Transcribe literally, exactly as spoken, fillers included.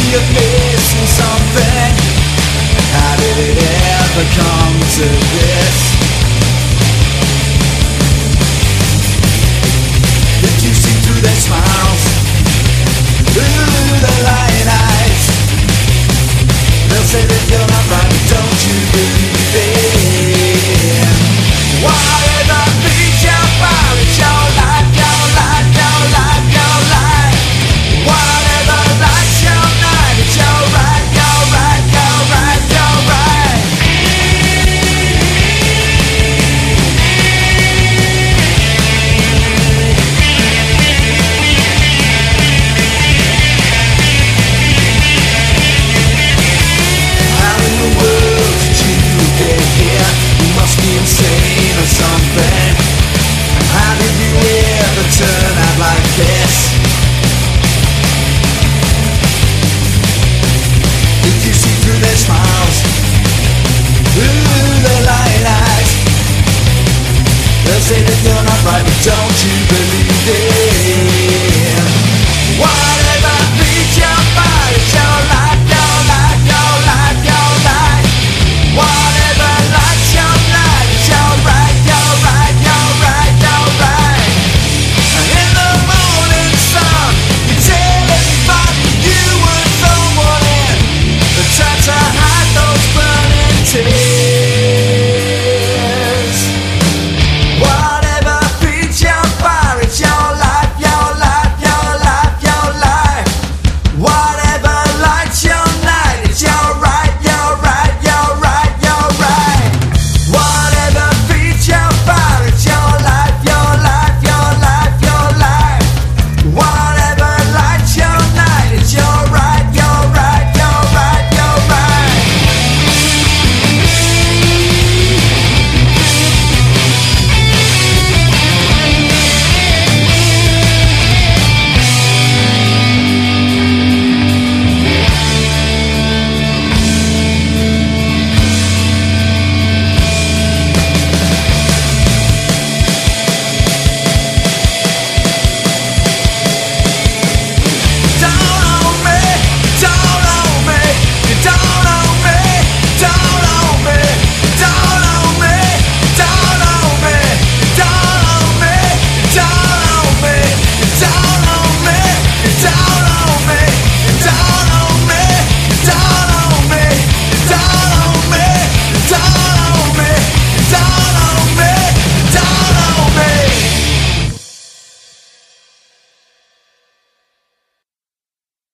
you're missing something. How did it ever come to this? Did you see through their smiles, through their lying eyes? They'll say that you're not right, but don't you believe it? Whatever beats your fire, it's your life, your life, your life, your life. Whatever lights your night, it's your right, your right, your right, your right. How in the world did you get here? You must be insane or something. How did you ever turn out like this? Did you see through their smiles, through their lying eyes? They'll say that you're not right, but don't you believe it?